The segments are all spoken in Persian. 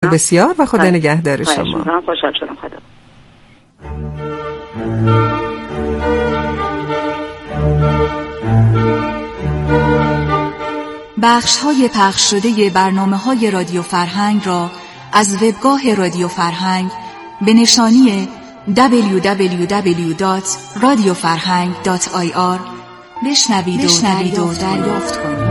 بسیار و خدا نگهدار شما. خوشحال شدم. خدا. بخش‌های پخش شده برنامه‌های رادیو فرهنگ را از وبگاه رادیو فرهنگ به نشانی www.radiofarhang.ir بشنوید و دریافت کنید.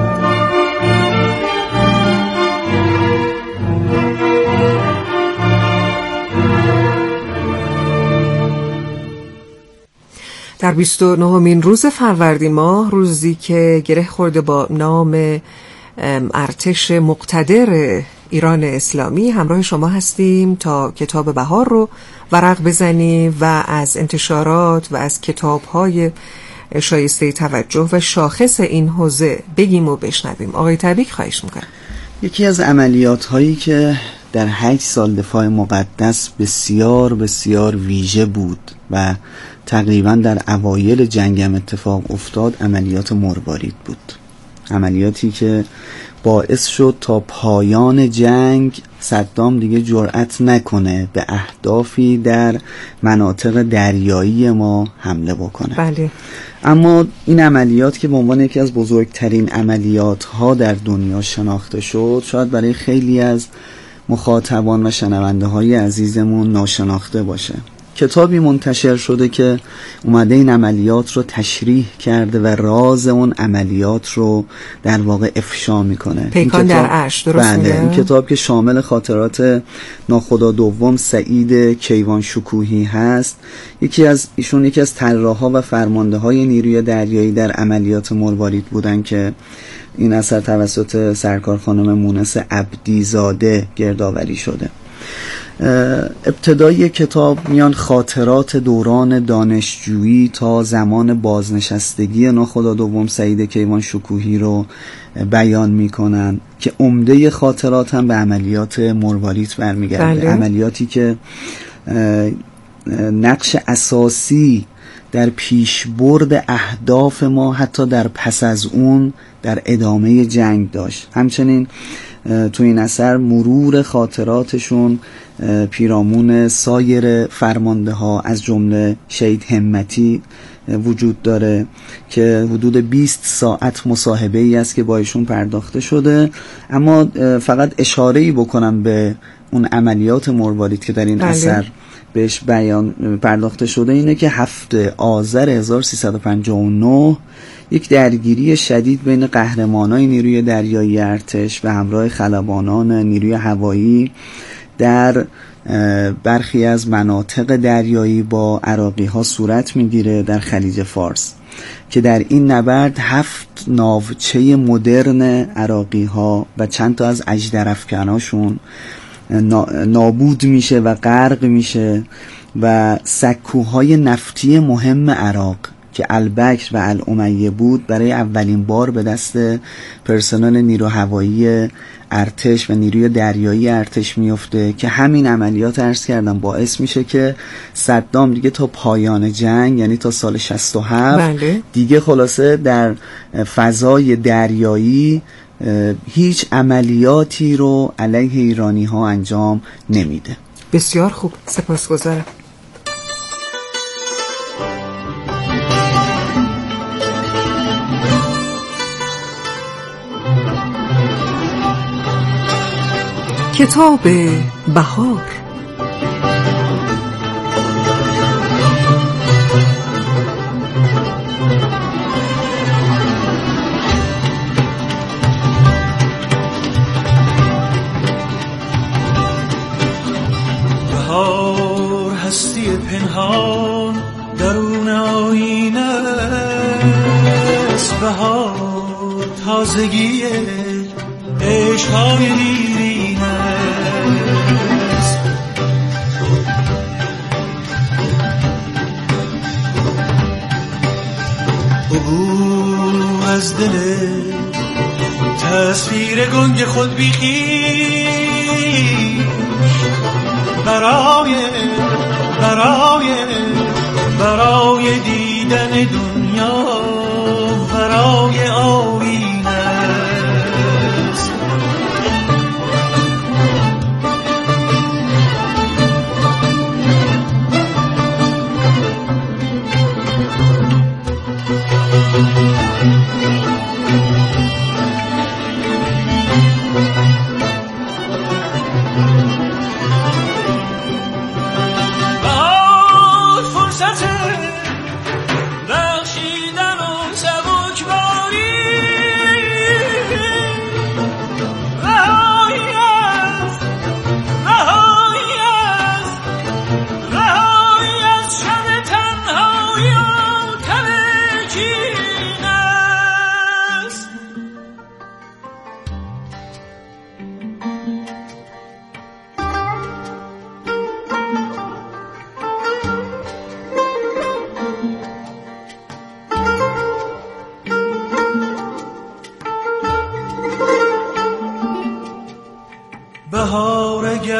در 29مین روز فروردین ماه، روزی که گره خورده با نام ارتش مقتدر ایران اسلامی، همراه شما هستیم تا کتاب بهار رو ورق بزنیم و از انتشارات و از کتاب‌های شایسته توجه و شاخص این حوزه بگیم و بشنویم. آقای تبریک خواهش میکنم. یکی از عملیات هایی که در 8 سال دفاع مقدس بسیار بسیار ویژه بود و تقریبا در اوایل جنگم اتفاق افتاد، عملیات مروارید بود. عملیاتی که باعث شد تا پایان جنگ صدام دیگه جرأت نکنه به اهدافی در مناطق دریایی ما حمله بکنه. بله. اما این عملیات که به عنوان یکی از بزرگترین عملیات ها در دنیا شناخته شد، شاید برای خیلی از مخاطبان و شنونده های عزیزمون ناشناخته باشه. کتابی منتشر شده که اومده این عملیات رو تشریح کرده و راز اون عملیات رو در واقع افشا میکنه. پیکان در عرش، درست میگه؟ بله. این کتاب که شامل خاطرات ناخدا دوم سعید کیوان شکوهی هست، یکی از طراحا و فرمانده های نیروی دریایی در عملیات مروارید بودن که این اثر توسط سرکار خانم مونس عبدیزاده گردآوری شده. ابتدای کتاب میان خاطرات دوران دانشجویی تا زمان بازنشستگی ناخدا دوم سعید کیوان شکوهی رو بیان میکنن که عمده خاطرات هم به عملیات مروارید برمیگرده. بله. عملیاتی که نقش اساسی در پیشبرد اهداف ما حتی در پس از اون در ادامه جنگ داشت. همچنین تو این اثر مرور خاطراتشون پیرامون سایر فرمانده ها از جمله شهید همتی وجود داره که حدود 20 ساعت مصاحبه ای است که با ایشون پرداخته شده. اما فقط اشاره‌ای بکنم به اون عملیات مروارید که در این اثر بهش بیان پرداخته شده، اینه که 7 آذر 1359 یک درگیری شدید بین قهرمانای نیروی دریایی ارتش و همراه خلبانان نیروی هوایی در برخی از مناطق دریایی با عراقی ها صورت میگیره در خلیج فارس، که در این نبرد 7 ناوچه مدرن عراقی ها و چند تا از اژدرافکناشون نابود میشه و غرق میشه و سکوهای نفتی مهم عراق که البکر و الامیه بود برای اولین بار به دست پرسنل نیرو هوایی ارتش و نیروی دریایی ارتش میفته، که همین عملیات عرض کردم باعث میشه که صدام دیگه تا پایان جنگ، یعنی تا سال 67 دیگه خلاصه در فضای دریایی هیچ عملیاتی رو علیه ایرانی ها انجام نمیده. بسیار خوب، سپاسگزارم. کتاب بهار. بهار هستی پنهان درون آینه است، بهار تازگی عشق‌های دیرین است. عبور از دل تصویر گنگ خود بیخی برای دیدن دنیا، برای آینه است.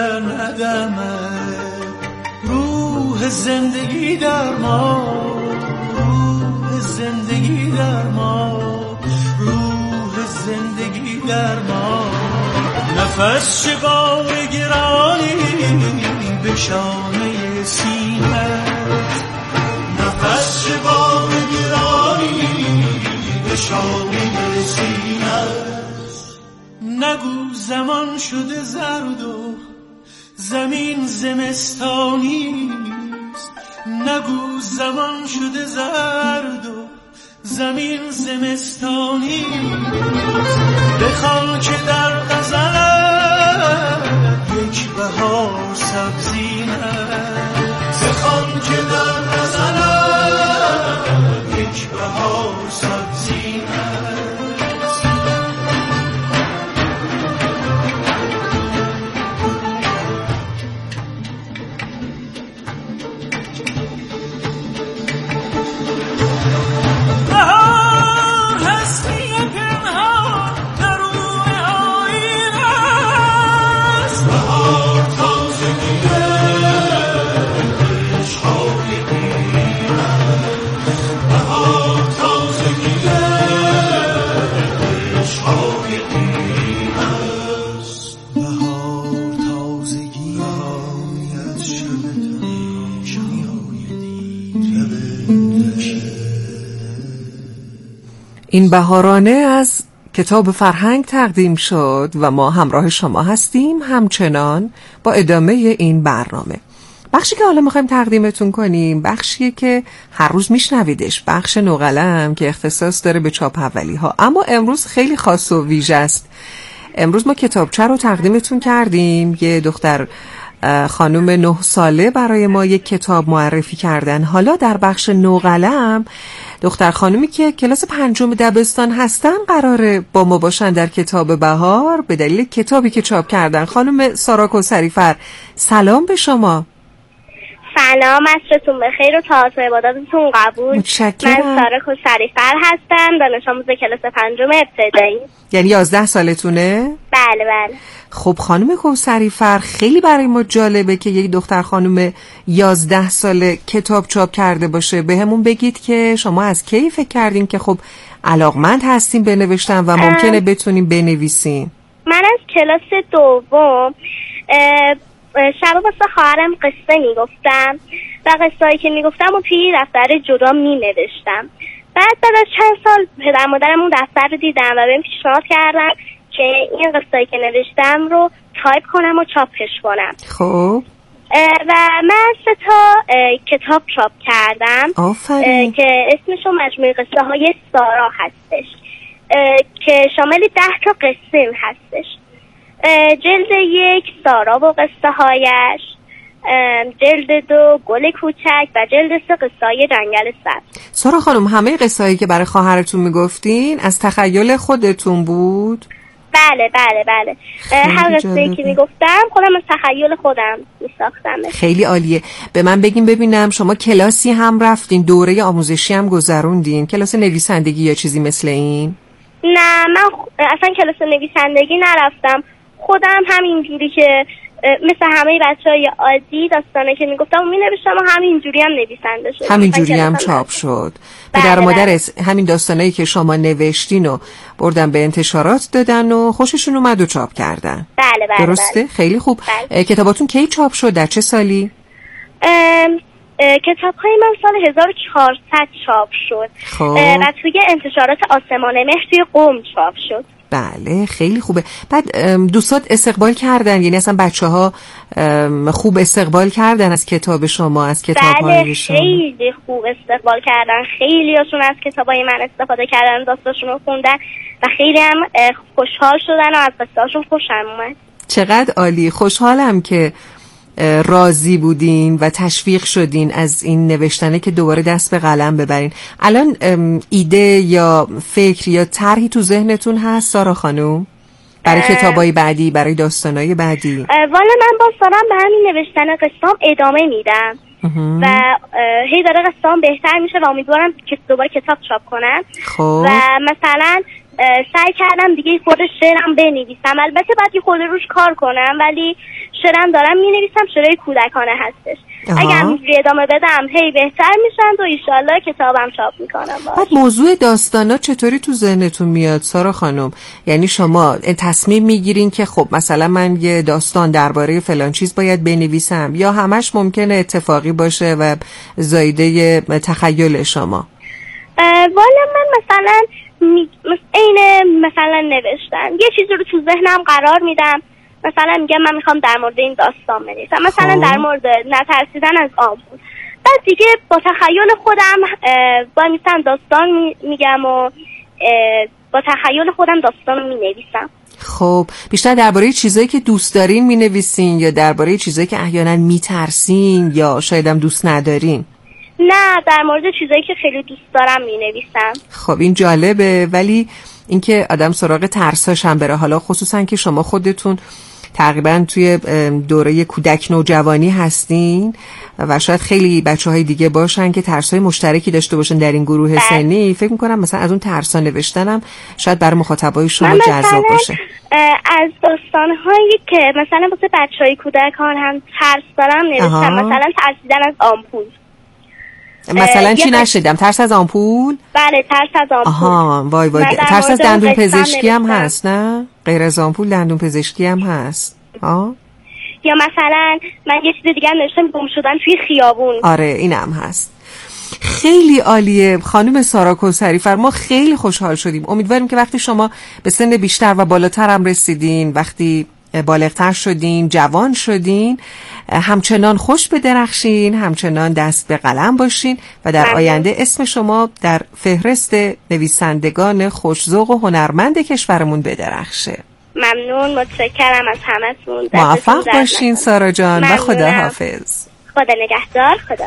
در ندمه، روح زندگی در ما، روح زندگی در ما، روح زندگی در ما. نفس چه بار گرانی به شانه سینه، نفس چه بار گرانی به شانه سینه. نگو زمان شده زرد و زمین زمستانی است، نگو زمان شده زرد و زمین زمستانی است. بخوان که در غزلت یک بهار سبزی است، بخوان که در غزلت یک بهار سبزی است. این بهارانه از کتاب فرهنگ تقدیم شد و ما همراه شما هستیم همچنان با ادامه این برنامه. بخشی که حالا میخوایم تقدیمتون کنیم بخشیه که هر روز میشنویدش، بخش نوقلم که اختصاص داره به چاپ اولی ها، اما امروز خیلی خاص و ویژه است. امروز ما کتابچه رو تقدیمتون کردیم، یه دختر خانم 9 ساله برای ما یک کتاب معرفی کردن. حالا در بخش نوقلم دختر خانومی که کلاس 5 دبستان هستن قراره با ما باشن در کتاب بهار به دلیل کتابی که چاپ کردن. خانم سارا کوثری‌فر، سلام به شما. سلام، عصرتون بخیر و طاعت و عباداتتون قبول. متشکرم. من سارا کوثری‌فر هستم، دانش آموز کلاس 5 ابتدایی. یعنی 11 سالتونه؟ بله بله. خب خانم کوثری‌فر، خیلی برای ما جالبه که یک دختر خانم 11 ساله کتاب چاپ کرده باشه. به همون بگید که شما از کی فکر کردین که خب علاقمند هستین به نوشتن و ممکنه بتونین بنویسین؟ من از کلاس 2 شب واسه خواهرم قصه میگفتم و قصه‌ای که میگفتم و توی دفتر جدا مینوشتم. بعد از چند سال پدر مادرم اون دفتر رو دیدم و بهم پیشنهاد کردن که این قصه‌ای که نوشتم رو تایپ کنم و چاپش کنم. خب و من 3 تا کتاب چاپ کردم. آفرین. که اسمشون مجموعه قصه های سارا هستش که شامل 10 تا قصه هستش. جلد 1 سارا و قصه هایش، جلد 2 گل کوچک و جلد 3 قصه های جنگل سبز. سارا خانم، همه قصه هایی که برای خواهرتون میگفتین از تخیل خودتون بود؟ بله بله بله. هر قصه‌ای که میگفتم خودم از تخیل خودم میساختم. خیلی عالیه. به من بگین ببینم، شما کلاسی هم رفتین، دوره آموزشی هم گذروندین، کلاس نویسندگی یا چیزی مثل این؟ نه، من اصلا کلاس نویسندگی نرفتم. خودم همینجوری که مثل همه بچهای عادی داستانه که میگفتم و مینوشتم و همینجوری هم نویسنده شد. همینجوری هم چاپ شد. پدر و مادر همین داستانایی که شما نوشتین و بردن به انتشارات دادن و خوششون اومد و چاپ کردن. بله بله. درسته؟ بله. خیلی خوب. بله. کتاباتون کی چاپ شد؟ در چه سالی؟ کتاب‌های من سال 1400 چاپ شد. خب. و توی انتشارات آسمان مهر توی قم چاپ شد. بله، خیلی خوبه. بعد دوستات استقبال کردن؟ یعنی اصلا بچه‌ها خوب استقبال کردن از کتاب شما، از کتاب‌های شما؟ بله، خیلی خوب استقبال کردن. خیلی هاشون از کتابای من استفاده کردن، داستاشون رو خوندن و خیلی هم خوشحال شدن و از قصه‌هاشون خوشم اومد. چقدر عالی. خوشحالم که راضی بودین و تشویق شدین از این نوشتنه که دوباره دست به قلم ببرین. الان ایده یا فکر یا طرحی تو ذهنتون هست سارا خانم برای کتابای بعدی، برای داستانای بعدی؟ والا من با سارم به همین نوشتن قصه‌ام ادامه میدم و هی داره قصه‌ام بهتر میشه و امیدوارم که دوباره کتاب چاپ کنم. خب. و مثلا سعی کردم دیگه خود شعرم بنویسم. البته باید یه خود روش کار کنم، ولی شعرم دارم مینویسم، شعرهای کودکانه هستش. اگر اینجوری ادامه بدم هی بهتر میشن و ایشالله کتابم چاپ میکنم. بعد موضوع داستانا چطوری تو ذهنتون میاد سارا خانم؟ یعنی شما تصمیم میگیرین که خب مثلا من یه داستان درباره فلان چیز باید بنویسم، یا همش ممکنه اتفاقی باشه و زایده تخیل شما؟ والا من مثلا مثلا نوشتن یه چیزی رو تو ذهنم قرار میدم، مثلا میگم من میخوام در مورد این داستان بنویسم، مثلا در مورد نترسیدن از آمپول. بعد دیگه با تخیل خودم با میسم داستان میگم و با تخیل خودم داستان رو مینویسم. خب بیشتر درباره چیزایی که دوست دارین مینویسین یا درباره چیزایی که احیانا میترسین یا شاید هم دوست ندارین؟ نه، در مورد چیزایی که خیلی دوست دارم مینویسم. خب این جالبه، ولی اینکه آدم سراغ ترساش هم بره، حالا خصوصا که شما خودتون تقریبا توی دوره کودک نوجوانی هستین و شاید خیلی بچه‌های دیگه باشن که ترس‌های مشترکی داشته باشن در این گروه سنی، فکر می‌کنم مثلا از اون ترسا نوشتنم شاید برای مخاطبای شما جذاب باشه. از داستان‌هایی که مثلا واسه بچه‌های کودکان هم ترس دارم نوشتم، مثلا ترسیدن از آمپول. مثلا چی نشدم؟ ترس از آمپول؟ بله، ترس از آمپول. آها، وای وای. ترس از دندون پزشکی هم هست نه؟ غیر از آمپول دندون پزشکی هم هست. یا مثلا من یه چیز دیگه نوشتم، گم شدن توی خیابون. آره اینم هست. خیلی عالیه خانم سارا کوثری فر، ما خیلی خوشحال شدیم. امیدواریم که وقتی شما به سن بیشتر و بالاتر هم رسیدین، وقتی بالغتر شدین، جوان شدین، همچنان خوش بدرخشین، همچنان دست به قلم باشین و در آینده اسم شما در فهرست نویسندگان خوش‌ذوق و هنرمند کشورمون بدرخشه. ممنون، متشکرم از همتون. موفق باشین سارا جان و خدا حافظ. خدا نگهدار. خدا.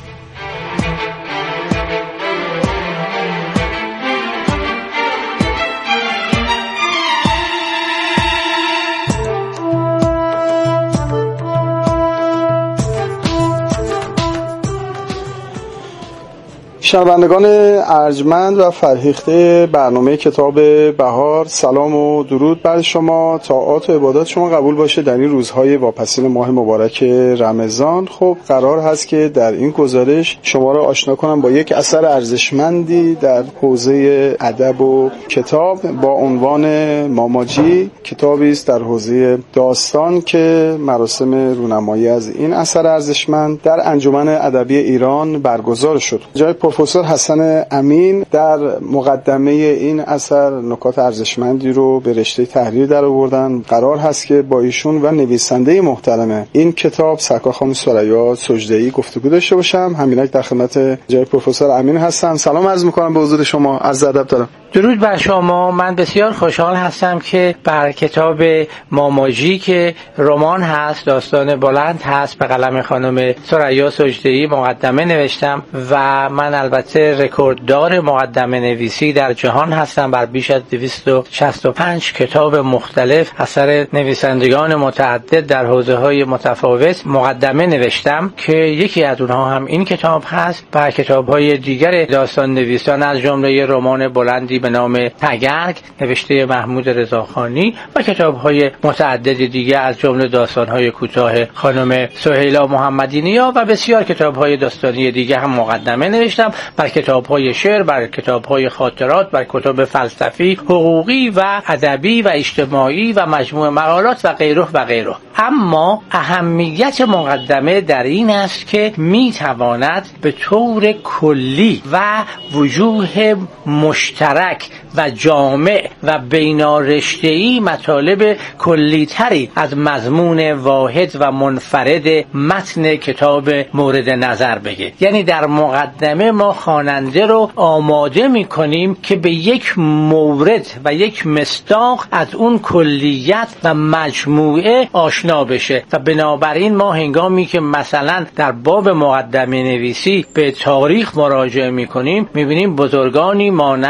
شنوندگان ارجمند و فرهیخته برنامه کتاب بهار، سلام و درود بر شما. طاعات و عبادات شما قبول باشه در این روزهای واپسین ماه مبارک رمضان. خب قرار هست که در این گزارش شما را آشنا کنم با یک اثر ارزشمندی در حوزه ادب و کتاب با عنوان ماماجی. کتابی است در حوزه داستان که مراسم رونمایی از این اثر ارزشمند در انجمن ادبی ایران برگزار شد. جای پروفسور حسن امین در مقدمه این اثر نکات ارزشمندی رو به رشته تحریر در آوردن. قرار هست که با ایشون و نویسنده محترم این کتاب سرکار خانم ثریا سجده‌ای گفتگو داشته باشم. همینک در خدمت جای پروفسور امین هستم. سلام عرض می‌کنم به حضور شما. عرض ادب دارم. درود بر شما. من بسیار خوشحال هستم که بر کتاب ماماجی که رمان هست، داستان بلند هست، به قلم خانم ثریا سجده‌ای مقدمه نوشتم و من البته رکورددار مقدمه نویسی در جهان هستم. بر بیش از 265 کتاب مختلف اثر نویسندگان متعدد در حوزه‌های متفاوت مقدمه نوشتم که یکی از اونها هم این کتاب هست. و کتاب‌های دیگر داستان نویسان از جمله رمان بلندی به نام تگرگ نوشته محمود رضاخانی و کتاب‌های متعدد دیگر از جمله داستان‌های کوتاه خانم سهیلا محمدی نیا و بسیار کتاب‌های داستانی دیگر هم مقدمه نوشتم. بر کتاب‌های شعر، بر کتاب‌های خاطرات، بر کتاب فلسفی، حقوقی و ادبی و اجتماعی و مجموعه مقالات و غیره و غیره. اما اهمیت مقدمه در این است که می‌تواند به طور کلی و وجوه مشترک و جامع و بینارشته‌ای مطالب کلی‌تری از مضمون واحد و منفرد متن کتاب مورد نظر بگه. یعنی در مقدمه ما خواننده رو آماده می‌کنیم که به یک مورد و یک مصداق از اون کلیت و مجموعه آشنا بشه و بنابراین ما هنگامی که مثلا در باب مقدمه نویسی به تاریخ مراجعه می‌کنیم می‌بینیم بزرگانی مانند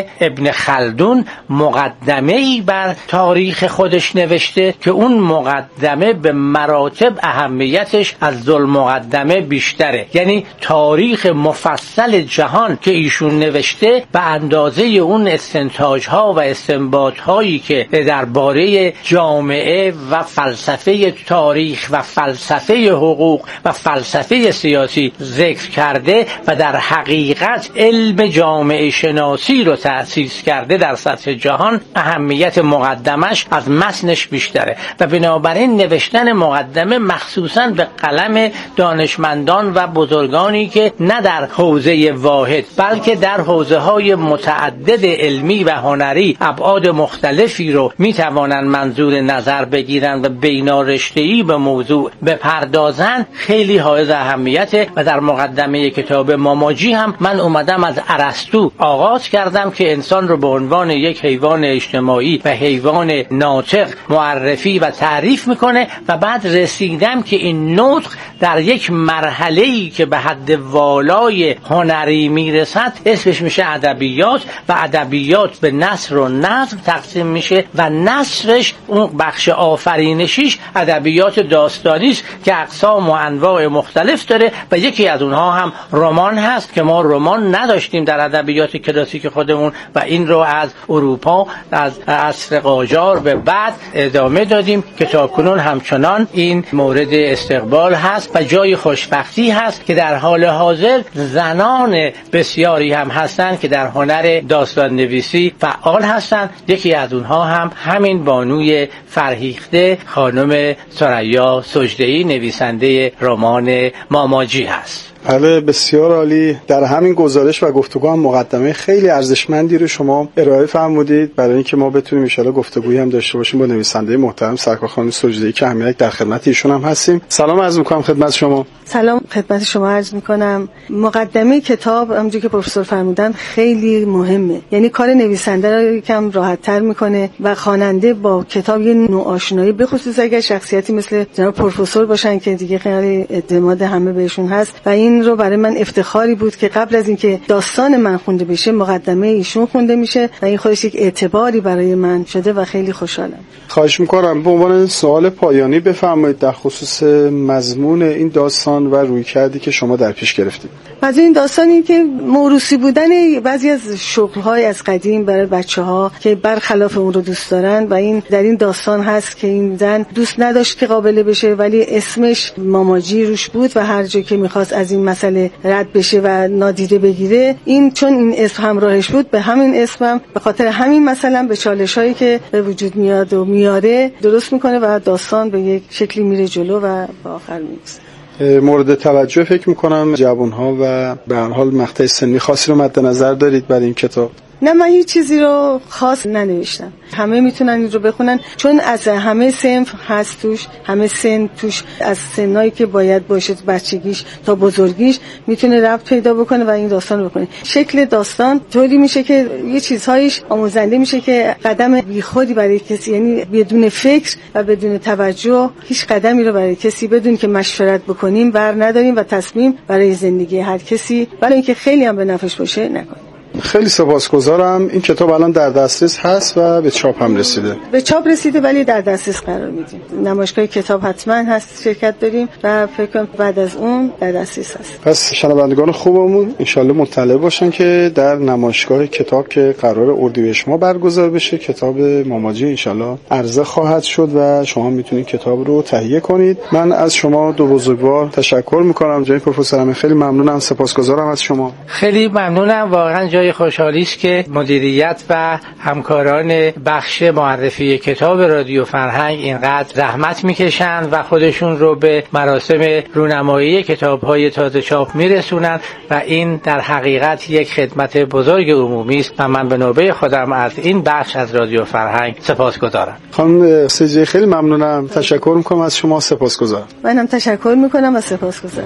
ابن خلدون مقدمه‌ای بر تاریخ خودش نوشته که اون مقدمه به مراتب اهمیتش از ذوالمقدمه بیشتره. یعنی تاریخ مفصل جهان که ایشون نوشته به اندازه اون استنتاج‌ها و استنباط‌هایی که درباره جامعه و فلسفه تاریخ و فلسفه حقوق و فلسفه سیاسی ذکر کرده و در حقیقت علم جامعه شناسی رو تأسیس کرده در سطح جهان، اهمیت مقدمش از متنش بیشتره و بنابراین نوشتن مقدمه مخصوصاً به قلم دانشمندان و بزرگانی که نه در حوزه واحد بلکه در حوزه‌های متعدد علمی و هنری ابعاد مختلفی رو میتوانند منظور نظر بگیرن و بینارشته‌ای به موضوع بپردازن خیلی حائز اهمیته. و در مقدمه کتاب ماماجی هم من اومدم از ارسطو آغاز کردم که انسان رو به عنوان یک حیوان اجتماعی و حیوان ناطق معرفی و تعریف میکنه و بعد رسیدم که این نطق در یک مرحله‌ای که به حد والای هنری میرسد اسمش میشه ادبیات و ادبیات به نثر و نظم تقسیم میشه و نثرش اون بخش آفرینشیش ادبیات داستانی است که اقسام و انواع مختلف داره و یکی از اونها هم رمان هست که ما رمان نداشتیم در ادبیات کلاسیک خودمون و این رو از اروپا از عصر قاجار به بعد ادامه دادیم که تاکنون همچنان این مورد استقبال هست و جای خوشبختی هست که در حال حاضر زنان بسیاری هم هستند که در هنر داستان نویسی فعال هستند. یکی از اونها هم همین بانوی فرهیخته خانم ثریا سجده‌ای نویسنده رمان ماماجی هست. بله بسیار عالی. در همین گزارش و گفتگو هم مقدمه خیلی ارزشمندی رو شما ارائه فرمودید برای اینکه ما بتونیم ان شاءالله گفتگویی هم داشته باشیم با نویسنده محترم سرکار خانم سجده‌ای که همین در خدمت ایشون هم هستیم. سلام عرض می‌کنم خدمت شما. سلام خدمت شما عرض می‌کنم. مقدمه کتاب همونجوری که پروفسور فرمودن خیلی مهمه. یعنی کار نویسنده رو یکم راحت‌تر می‌کنه و خواننده با کتاب یه نوع آشنایی، به خصوص اگر شخصیتی مثل جناب پروفسور باشن که دیگه خیلی اعتماد همه بهشون هست و این رو برای من افتخاری بود که قبل از اینکه داستان من خونده بشه مقدمه ایشون خونده میشه و این خودش یک اعتباری برای من شده و خیلی خوشحالم. خواهش می‌کنم به عنوان سوال پایانی بفرمایید در خصوص مضمون این داستان و رویکردی که شما در پیش گرفتید. از این داستانی که موروثی بودن بعضی از شغل‌های از قدیم برای بچه‌ها که برخلاف اون رو دوست دارن و این در این داستان هست که این زن دوست نداشت که قابله بشه ولی اسمش ماماجی روش بود و هر جا که می‌خواست از این مسئله رد بشه و نادیده بگیره این چون این اسم همراهش بود به همین اسمم به خاطر همین مثلا به چالش‌هایی که به وجود میاد و میاره درست میکنه و داستان به یک شکلی میره جلو و به آخر میرسه. مورد توجه فکر میکنم جوانها و به هر حال مقطع سنی خاصی رو مد نظر دارید برای این کتاب؟ نه من هیچ چیزی رو خاص ننوشتم، همه میتونن این رو بخونن چون از همه صنف هست توش، همه سن توش، از سنایی که باید باشه بچگیش تا بزرگیش میتونه ربط پیدا بکنه و این داستان رو بکنه. شکل داستان طوری میشه که یه چیزهایش آموزنده میشه که قدم بیخودی برای کسی، یعنی بدون فکر و بدون توجه هیچ قدمی رو برای کسی بدون که مشورت بکنیم بر نداریم و تصمیم برای زندگی هر کسی برای اینکه خیلی هم به نفعش باشه نکنیم. خیلی سپاسگزارم. این کتاب الان در دسترس هست و به چاپ هم رسیده؟ به چاپ رسیده ولی در دسترس قرار میدیم. نمایشگاه کتاب حتما هست، شرکت داریم و فکر کنم بعد از اون در دسترس هست. پس شنوندگان خوبمون انشالله مطلع باشن که در نمایشگاه کتاب که قرار اردیبهشت ماه برگزار بشه کتاب ماماجی انشالله عرضه خواهد شد و شما میتونید کتاب رو تهیه کنید. من از شما دو بزرگوار تشکر میکنم. جناب پروفسور خیلی ممنونم، سپاسگزارم از شما. خیلی ممنونم. واقعا جای خوشحالی است که مدیریت و همکاران بخش معرفی کتاب رادیو فرهنگ اینقدر زحمت میکشند و خودشون رو به مراسم رونمایی کتاب‌های تازه چاپ میرسونن و این در حقیقت یک خدمت بزرگ عمومی است و من به نوبه خودم از این بخش از رادیو فرهنگ سپاسگزارم. خانم سجده‌ای خیلی ممنونم، تشکر میکنم از شما. سپاسگزارم. منم تشکر میکنم و سپاسگزارم.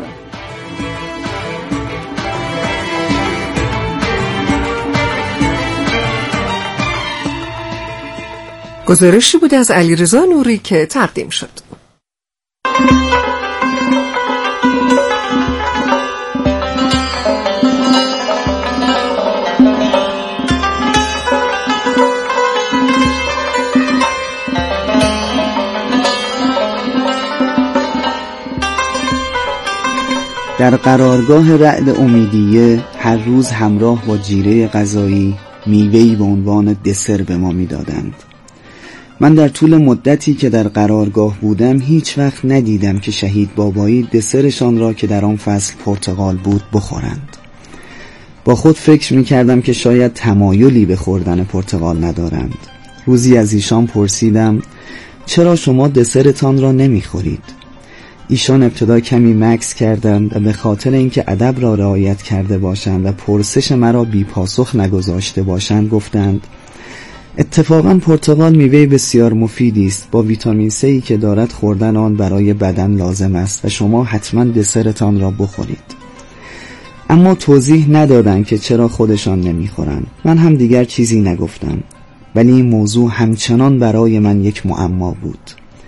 گزارشی بود از علیرضا نوری که تقدیم شد. در قرارگاه رعد امیدیه هر روز همراه با جیره غذایی میوه‌ای به عنوان دسر به ما میدادند. من در طول مدتی که در قرارگاه بودم هیچ وقت ندیدم که شهید بابایی دسرشان را که در آن فصل پرتقال بود بخورند. با خود فکر می‌کردم که شاید تمایلی به خوردن پرتقال ندارند. روزی از ایشان پرسیدم چرا شما دسرتان را نمی‌خورید؟ ایشان ابتدا کمی مکث کردند و به خاطر اینکه ادب را رعایت کرده باشند و پرسش مرا بی پاسخ نگذاشته باشند گفتند اتفاقاً پرتقال میوه بسیار مفیدی است، با ویتامین C که دارد خوردن آن برای بدن لازم است و شما حتما دسرتان را بخورید. اما توضیح ندادند که چرا خودشان نمیخورند. من هم دیگر چیزی نگفتم، ولی این موضوع همچنان برای من یک معما بود،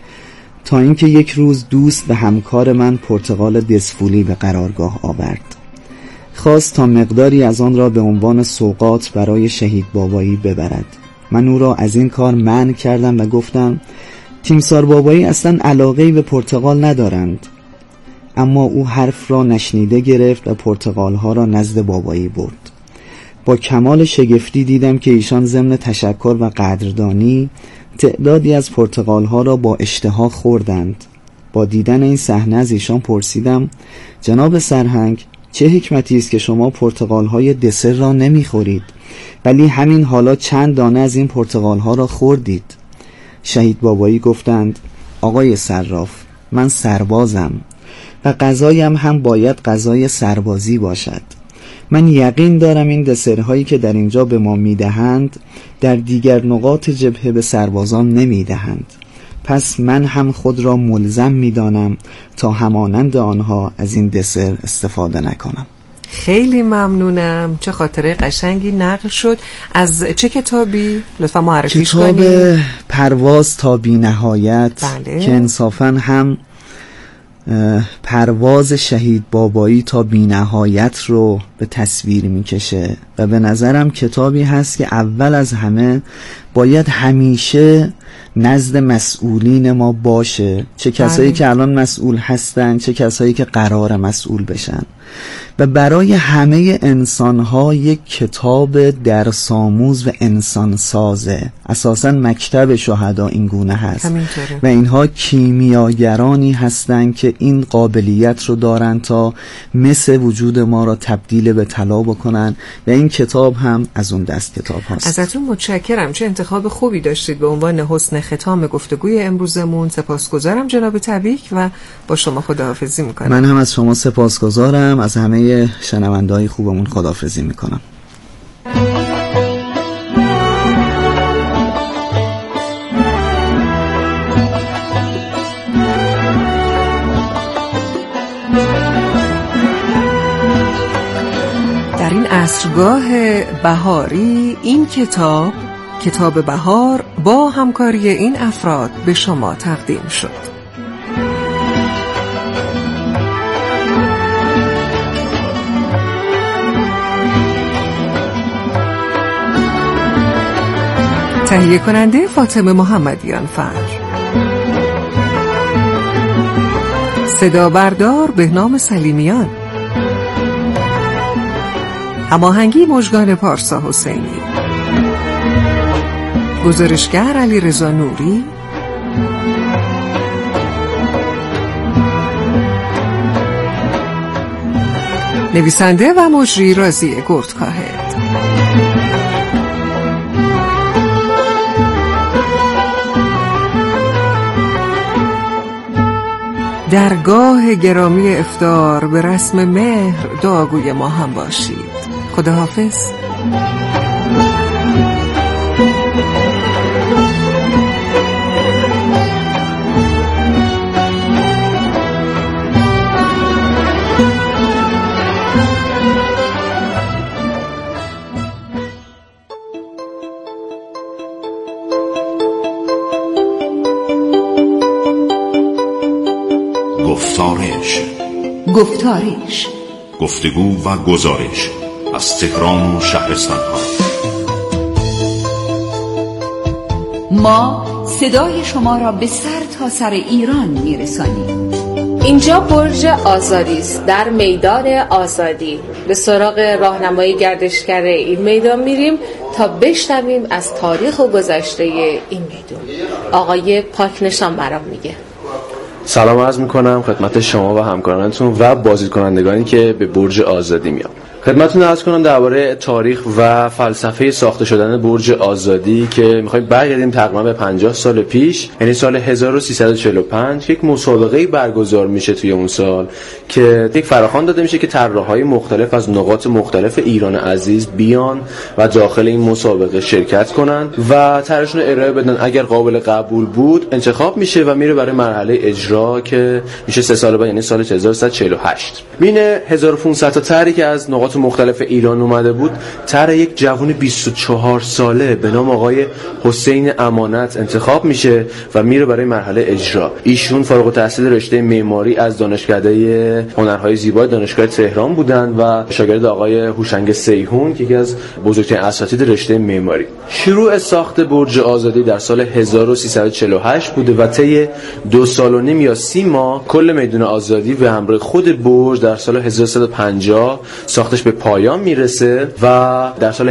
تا اینکه یک روز دوست و همکار من پرتقال دسفولی به قرارگاه آورد. خواست تا مقداری از آن را به عنوان سوغات برای شهید بابایی ببرد. من او را از این کار منع کردم و گفتم تیمسار بابایی اصلا علاقه‌ای به پرتقال ندارند. اما او حرف را نشنیده گرفت و پرتقال‌ها را نزد بابایی برد. با کمال شگفتی دیدم که ایشان ضمن تشکر و قدردانی تعدادی از پرتقال‌ها را با اشتها خوردند. با دیدن این صحنه از ایشان پرسیدم جناب سرهنگ چه حکمتی است که شما پرتقال‌های دسر را نمی‌خورید ولی همین حالا چند دانه از این پرتقال‌ها را خوردید؟ شهید بابایی گفتند آقای صراف، من سربازم و غذایم هم باید غذای سربازی باشد. من یقین دارم این دسرهایی که در اینجا به ما میدهند در دیگر نقاط جبهه به سربازان نمیدهند. پس من هم خود را ملزم میدانم تا همانند آنها از این دسر استفاده نکنم. خیلی ممنونم. چه خاطره قشنگی نقل شد. از چه کتابی؟ لطفا معرفیش کنید. کتاب پرواز تا بی‌نهایت. بله. که انصافاً هم پرواز شهید بابایی تا بی‌نهایت رو به تصویر میکشه و به نظرم کتابی هست که اول از همه باید همیشه نزد مسئولین ما باشه، چه کسایی که الان مسئول هستن چه کسایی که قرار مسئول بشن، و برای همه انسان‌ها یک کتاب درس‌آموز و انسان سازه. اساساً مکتب شهدا این گونه هست همینطوره. و اینها کیمیاگرانی هستند که این قابلیت رو دارن تا مس وجود ما را تبدیل به طلا بکنن و این کتاب هم از اون دست کتاب هست. ازتون متشکرم. چه انتخاب خوبی داشتید به عنوان حسن ختام گفتگوی امروزمون. سپاسگزارم جناب تبریک و با شما خداحافظی میکنم. من هم از شما سپاسگزارم. از همه شنونده‌های خوبمون خداحافظی میکنم. در این عصرگاه بهاری این کتاب بهار با همکاری این افراد به شما تقدیم شد. تهیه کننده فاطمه محمدیان فر، صدا بردار بهنام سلیمیان، هماهنگی مژگان پارسا حسینی، گزارشگر علیرضا نوری، نویسنده و مجری رازی گردکاهد. درگاه گرامی افطار به رسم مهر دعاگوی ما هم باشید. خداحافظ. گفتارش گفتگو و گزارش از تهران و شهرستان‌ها. ما صدای شما را به سر تا سر ایران می‌رسانیم. اینجا برج آزادی است. در میدان آزادی به سراغ راهنمای گردشگر این میدان میریم تا بشنویم از تاریخ و گذشته این میدان. آقای پاکنشان برام میگه. سلام عرض میکنم خدمت شما و همکارانتون و بازدیدکنندگانی که به برج آزادی میان. خدمتتون عرض کنم درباره تاریخ و فلسفه ساخته شدن برج آزادی که می‌خوایم برگردیم تقریبا به 50 سال پیش، یعنی سال 1345. یک مسابقه برگزار میشه توی اون سال که یک فراخوان داده میشه که طراحهای مختلف از نقاط مختلف ایران عزیز بیان و داخل این مسابقه شرکت کنن و طرحشون رو ارائه بدن. اگر قابل قبول بود انتخاب میشه و میره برای مرحله اجرا که میشه 3 سال بعد، یعنی سال 1348. بین 1500 تا طرحی که از نقاط مختلف ایران اومده بود، طرح یک جوان 24 ساله به نام آقای حسین امانت انتخاب میشه و میره برای مرحله اجرا. ایشون فارغ التحصیل رشته معماری از دانشکده هنرهای زیبای دانشگاه تهران بودن و شاگرد آقای هوشنگ سیحون که یکی از بزرگترین اساتید رشته معماری. شروع ساخت برج آزادی در سال 1348 بوده و طی 2 سال و نیم یا 30 ماه کل میدان آزادی به همراه خود برج در سال 1350 ساختش به پایان میرسه و در سال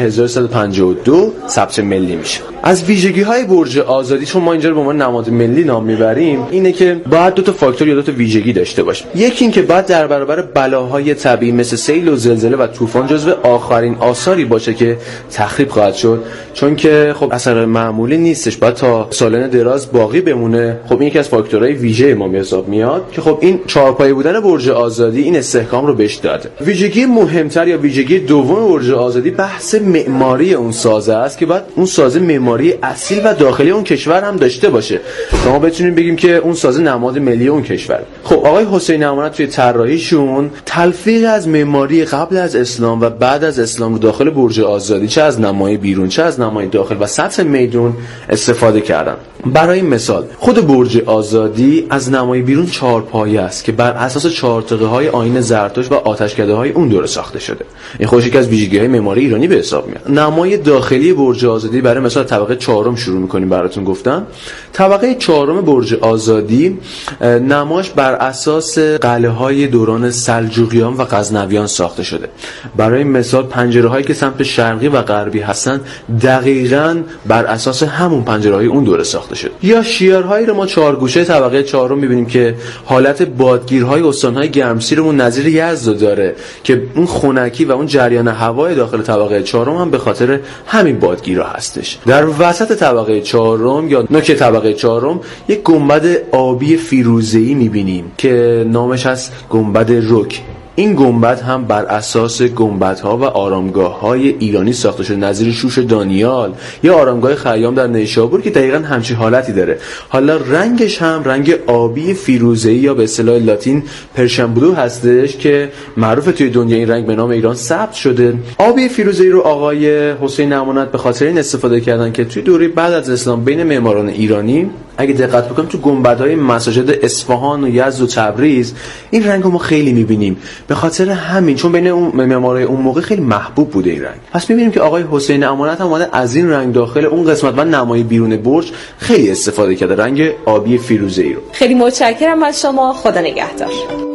1352 ثبت ملی میشه. از ویژگی‌های برج آزادی، چون ما اینجا رو به عنوان نماد ملی نام میبریم، اینه که باید 2 تا فاکتور یا 2 تا ویژگی داشته باشه. یکی این که باید در برابر بلاهای طبیعی مثل سیل و زلزله و طوفان جزو آخرین آثاری باشه که تخریب خواهد شد، چون که خب اثر معمولی نیستش، باید تا سالن دراز باقی بمونه. خب این یکی از فاکتورهای ویژه ما به حساب میاد که خب این چهارپایه بودن برج آزادی این استحکام رو بهش داده. ویژگی مهمتر یا ویژگی دوم برج آزادی بحث معماری اون سازه است که باید اون سازه معماری اصیل و داخلی اون کشور هم داشته باشه تا ما بتونیم بگیم که اون سازه نماد ملی اون کشور. خب آقای حسین امانت توی طراحیشون تلفیق از معماری قبل از اسلام و بعد از اسلام رو داخل برج آزادی، چه از نمای بیرون چه از نمای داخل و سطح میدون استفاده کردن. برای مثال خود برج آزادی از نمای بیرون 4 پایه است که بر اساس 4 تقه‌های آیین زرتشت و آتشکده‌های اون دوره ساخته شده. این خودش یکی از ویژگی‌های معماری ایرانی به حساب میاد. نمای داخلی برج آزادی برای مثال طبقه 4 شروع می‌کنیم براتون گفتم. طبقه 4 برج آزادی نماش بر اساس قلعه‌های دوران سلجوقیان و غزنویان ساخته شده. برای مثال پنجره‌هایی که سمت شرقی و غربی هستن دقیقاً بر اساس همون پنجره‌های اون دوره ساخته شده. یا شیارهایی رو ما 4 گوشه طبقه 4 می‌بینیم که حالت بادگیرهای استان‌های گرمسیرمون نظیر یزد داره که اون خنکی و اون جریان هوای داخل طبقه 4 هم به خاطر همین بادگیرها هستش. در وسط طبقه 4 یا نوک طبقه 4 یک گنبد آبی فیروزه‌ای می‌بینیم که نامش از گنبد رک. این گنبد هم بر اساس گنبدها و آرامگاه‌های ایرانی ساخته شده، نظیر شوش دانیال یا آرامگاه خیام در نیشابور که دقیقاً همچین حالتی داره. حالا رنگش هم رنگ آبی فیروزه‌ای یا به اصطلاح لاتین پرشن بلو هستش که معروف توی دنیا این رنگ به نام ایران ثبت شده. آبی فیروزه‌ای رو آقای حسین امانت به خاطر این استفاده کردن که توی دوره بعد از اسلام بین معماران ایرانی اگه دقت بکنیم تو گنبدهای مساجد اصفهان و یزد و تبریز این رنگو ما خیلی می‌بینیم. به خاطر همین چون بین اون معمارای اون موقع خیلی محبوب بوده این رنگ. پس می‌بینیم که آقای حسین امانت هم اومده از این رنگ داخل اون قسمت و نمای بیرون برج خیلی استفاده کرده، رنگ آبی فیروزه‌ای رو. خیلی متشکرم از شما. خدا نگهدار.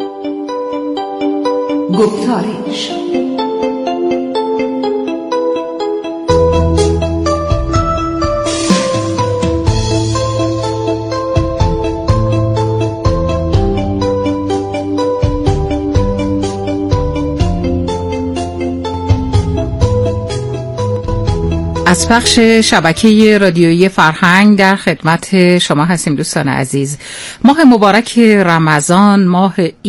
گفتارش از پخش شبکه رادیویی فرهنگ در خدمت شما هستیم دوستان عزیز. ماه مبارک رمضان، ماه